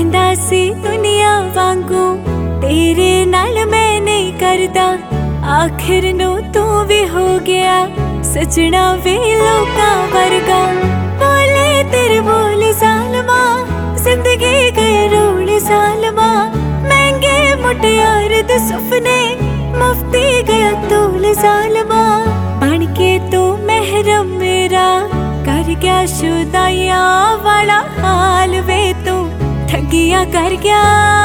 कहंदा सी दुनिया वांगू तेरे नाल मैं नहीं करदा, आखिर नू तू भी हो गया सजना वे लोकां वर्गा। बोले तेरे बोल ज़ालमा, जिंदगी गए रोल ज़ालमा, महंगे मुटियार दे सुपने मुफ्ती गया तोल ज़ालमा। बन के तू महरम मेरा कर गया शुदाइया वाला हाल वे, तू ठगिया कर गया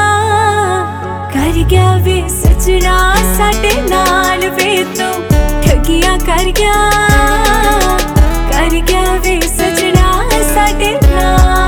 वे सजना साडे नाल वे, तू ठगिया कर गया वे सजना साडे नाल।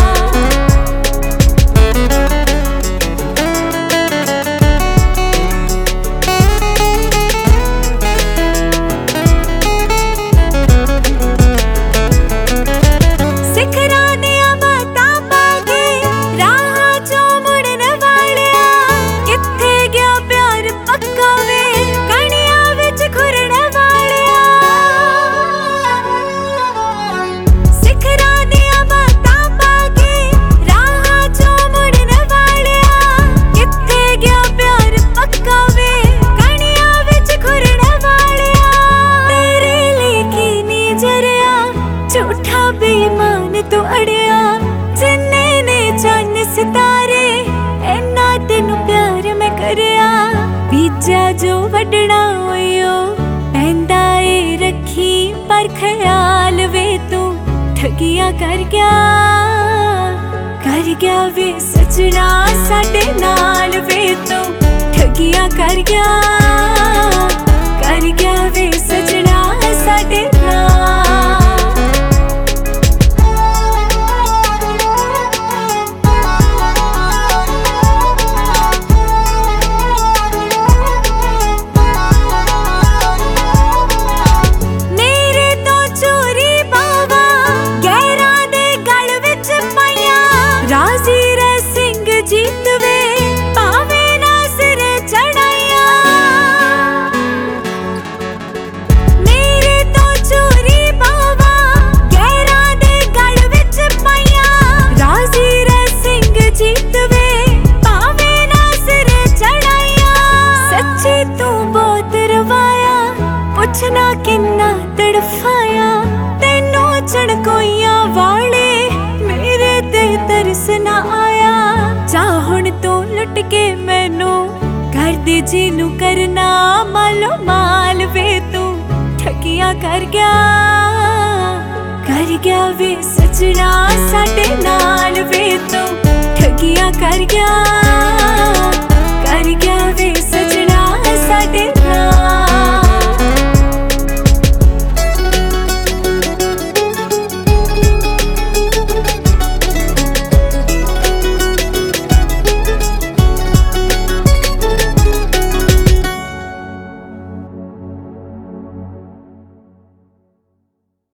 झूठा बेईमान तू अड़िया, जिन्ने ने चन्न सितारे इन्ना तेनू प्यार मैं करया। बीजा जो वडना होयो पैंदा ए रखी पर ख्याल वे, तू ठगिया कर गया वे सजना साडे नाल वे, तू ठगिया कर गया वे सजना साडे नाल। पुछना किन्ना तड़फाया तेनू चढ़कोइया वाले, मेरे ते तरस ना आया। जा हुण तू लुट के मैनू कर दे जीनू करना मालो माल वे, तू ठगिया कर गया वे सजना साडे नाल वे, तू ठगिया कर गया